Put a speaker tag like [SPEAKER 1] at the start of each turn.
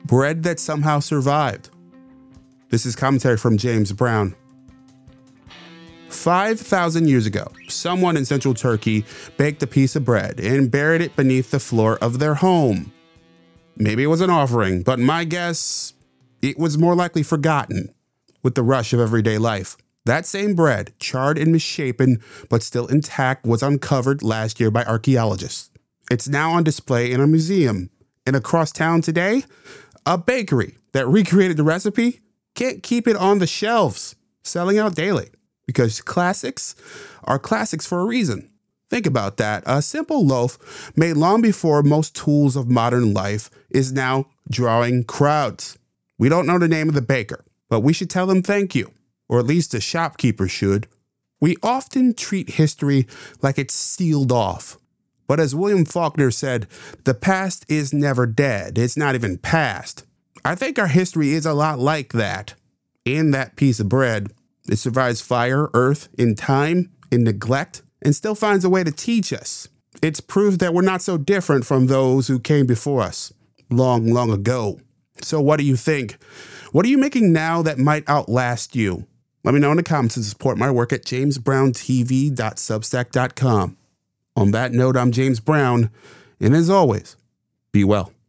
[SPEAKER 1] bread that somehow survived. This is commentary from James Brown. 5,000 years ago, someone in central Turkey baked a piece of bread and buried it beneath the floor of their home. Maybe it was an offering, but my guess, it was more likely forgotten with the rush of everyday life. That same bread, charred and misshapen, but still intact, was uncovered last year by archaeologists. It's now on display in a museum. And across town today, a bakery that recreated the recipe can't keep it on the shelves, selling out daily. Because classics are classics for a reason. Think about that. A simple loaf made long before most tools of modern life is now drawing crowds. We don't know the name of the baker, but we should tell them thank you, or at least the shopkeeper should. We often treat history like it's sealed off. But as William Faulkner said, the past is never dead. It's not even past. I think our history is a lot like that. In that piece of bread, it survives fire, earth, in time, in neglect, and still finds a way to teach us. It's proof that we're not so different from those who came before us long, long ago. So what do you think? What are you making now that might outlast you? Let me know in the comments and support my work at jamesbrowntv.substack.com. On that note, I'm James Brown, and as always, be well.